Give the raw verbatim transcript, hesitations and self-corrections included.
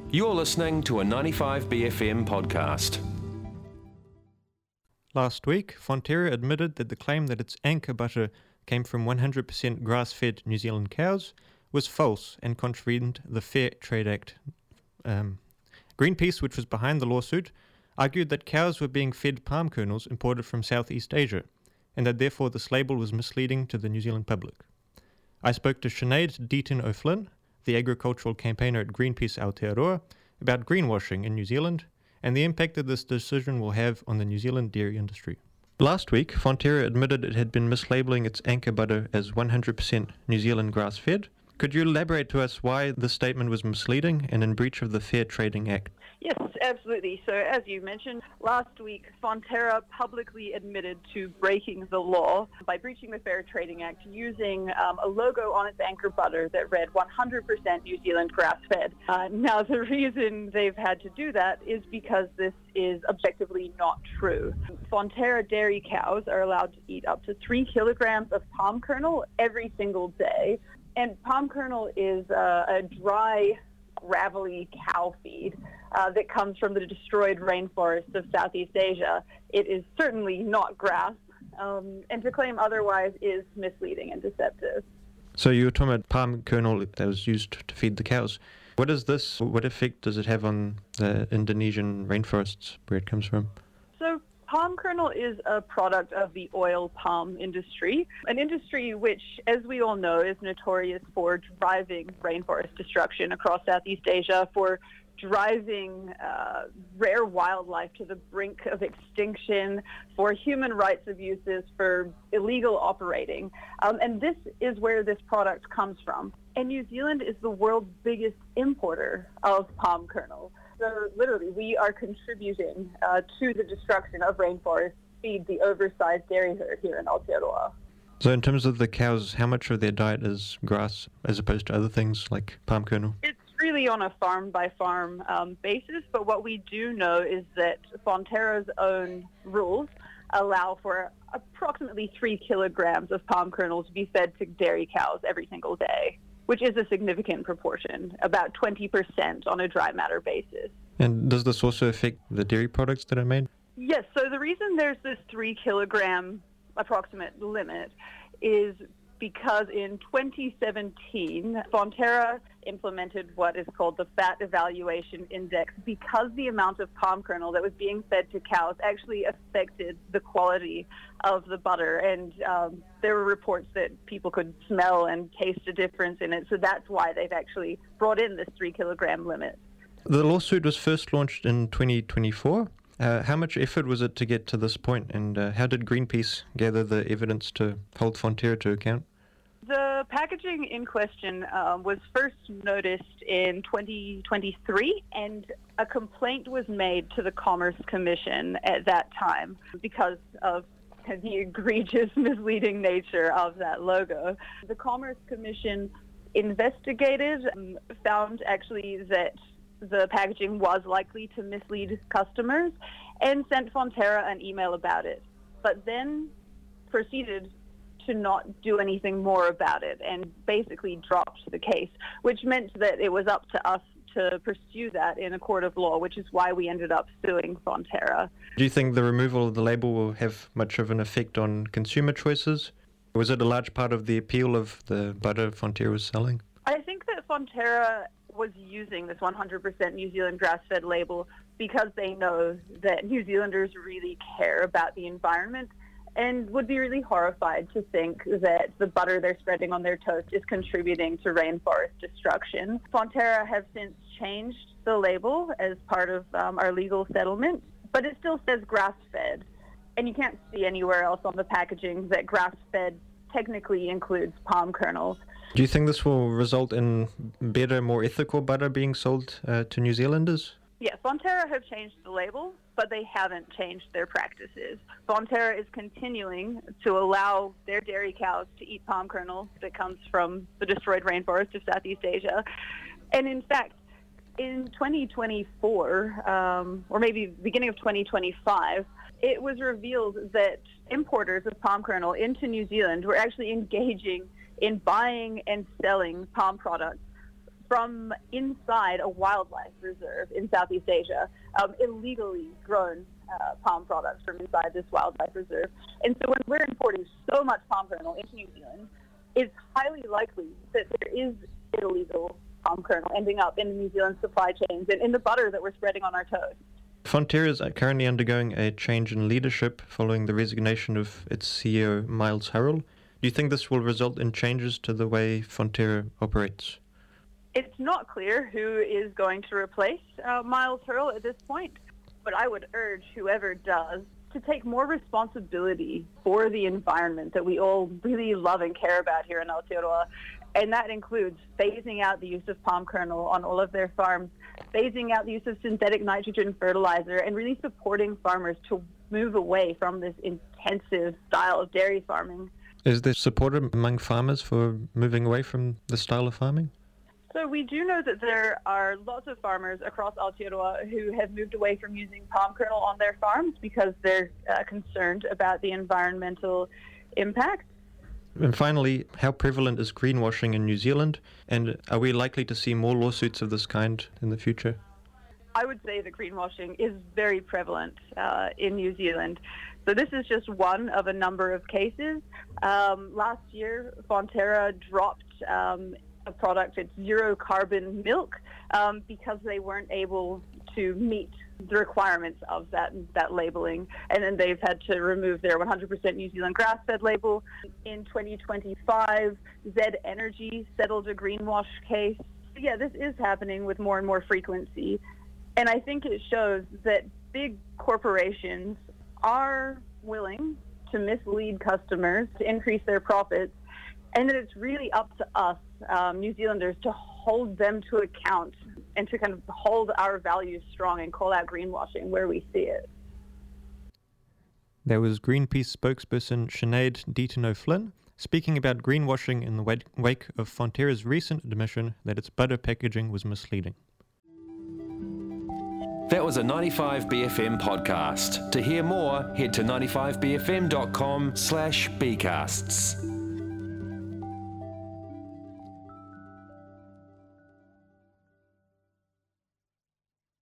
You're listening to a ninety-five B F M podcast. Last week, Fonterra admitted that the claim that its anchor butter came from one hundred percent grass-fed New Zealand cows was false and contravened the Fair Trade Act. Um, Greenpeace, which was behind the lawsuit, argued that cows were being fed palm kernels imported from Southeast Asia, and that therefore this label was misleading to the New Zealand public. I spoke to Sinead Deaton O'Flynn, the agricultural campaigner at Greenpeace Aotearoa, about greenwashing in New Zealand and the impact that this decision will have on the New Zealand dairy industry. Last week, Fonterra admitted it had been mislabeling its anchor butter as one hundred percent New Zealand grass-fed. Could you elaborate to us why this statement was misleading and in breach of the Fair Trading Act? Yes, absolutely. So as you mentioned, last week Fonterra publicly admitted to breaking the law by breaching the Fair Trading Act using um, a logo on its anchor butter that read one hundred percent New Zealand grass-fed. Uh, now the reason they've had to do that is because this is objectively not true. Fonterra dairy cows are allowed to eat up to three kilograms of palm kernel every single day. And palm kernel is uh, a dry, gravelly cow feed uh, that comes from the destroyed rainforests of Southeast Asia. It is certainly not grass, um, and to claim otherwise is misleading and deceptive. So you were talking about palm kernel that was used to feed the cows. What is this? What effect does it have on the Indonesian rainforests where it comes from? So palm kernel is a product of the oil palm industry, an industry which, as we all know, is notorious for driving rainforest destruction across Southeast Asia, for driving uh, rare wildlife to the brink of extinction, for human rights abuses, for illegal operating. Um, and this is where this product comes from. And New Zealand is the world's biggest importer of palm kernel. So literally, we are contributing uh, to the destruction of rainforests, feed the oversized dairy herd here in Aotearoa. So in terms of the cows, how much of their diet is grass as opposed to other things like palm kernel? It's really on a farm-by-farm um, basis, but what we do know is that Fonterra's own rules allow for approximately three kilograms of palm kernel to be fed to dairy cows every single day, which is a significant proportion, about twenty percent on a dry matter basis. And does this also affect the dairy products that are made? Yes, so the reason there's this three kilogram approximate limit is because in twenty seventeen, Fonterra implemented what is called the Fat Evaluation Index because the amount of palm kernel that was being fed to cows actually affected the quality of the butter. And um, there were reports that people could smell and taste a difference in it. So that's why they've actually brought in this three kilogram limit. The lawsuit was first launched in twenty twenty-four. Uh, how much effort was it to get to this point, and uh, how did Greenpeace gather the evidence to hold Fonterra to account? The packaging in question um, was first noticed in twenty twenty-three, and a complaint was made to the Commerce Commission at that time because of the egregious misleading nature of that logo. The Commerce Commission investigated, um, found actually that the packaging was likely to mislead customers, and sent Fonterra an email about it, but then proceeded to not do anything more about it and basically dropped the case, which meant that it was up to us to pursue that in a court of law, which is why we ended up suing Fonterra. Do you think the removal of the label will have much of an effect on consumer choices? Was it a large part of the appeal of the butter Fonterra was selling? I think that Fonterra was using this one hundred percent New Zealand grass-fed label because they know that New Zealanders really care about the environment and would be really horrified to think that the butter they're spreading on their toast is contributing to rainforest destruction. Fonterra have since changed the label as part of um, our legal settlement, but it still says grass-fed, and you can't see anywhere else on the packaging that grass-fed technically includes palm kernel. Do you think this will result in better, more ethical butter being sold uh, to New Zealanders? Yeah, Fonterra have changed the label, but they haven't changed their practices. Fonterra is continuing to allow their dairy cows to eat palm kernel that comes from the destroyed rainforest of Southeast Asia. And in fact, in twenty twenty-four, um, or maybe beginning of twenty twenty-five, it was revealed that importers of palm kernel into New Zealand were actually engaging in buying and selling palm products from inside a wildlife reserve in Southeast Asia, um, illegally grown uh, palm products from inside this wildlife reserve. And so when we're importing so much palm kernel into New Zealand, it's highly likely that there is illegal palm kernel ending up in the New Zealand supply chains and in the butter that we're spreading on our toast. Fonterra is currently undergoing a change in leadership following the resignation of its C E O, Miles Hurrell. Do you think this will result in changes to the way Fonterra operates? It's not clear who is going to replace uh, Miles Hurrell at this point, but I would urge whoever does to take more responsibility for the environment that we all really love and care about here in Aotearoa. And that includes phasing out the use of palm kernel on all of their farms, phasing out the use of synthetic nitrogen fertilizer, and really supporting farmers to move away from this intensive style of dairy farming. Is there support among farmers for moving away from this style of farming? So we do know that there are lots of farmers across Aotearoa who have moved away from using palm kernel on their farms because they're uh, concerned about the environmental impact. And finally, how prevalent is greenwashing in New Zealand, and are we likely to see more lawsuits of this kind in the future? I would say that greenwashing is very prevalent uh, in New Zealand. So this is just one of a number of cases. Um, last year, Fonterra dropped um, a product, it's zero carbon milk, um, because they weren't able to meet the requirements of that that labeling, and then they've had to remove their one hundred percent New Zealand grass-fed label. In twenty twenty-five, Z Energy settled a greenwash case. So yeah, this is happening with more and more frequency, and I think it shows that big corporations are willing to mislead customers to increase their profits, and that it's really up to us, um, New Zealanders, to hold them to account and to kind of hold our values strong and call out greenwashing where we see it. There was Greenpeace spokesperson Sinead Deaton-O'Flynn speaking about greenwashing in the wake of Fonterra's recent admission that its butter packaging was misleading. That was a ninety-five B F M podcast. To hear more, head to ninety-five b f m dot com slash bcasts.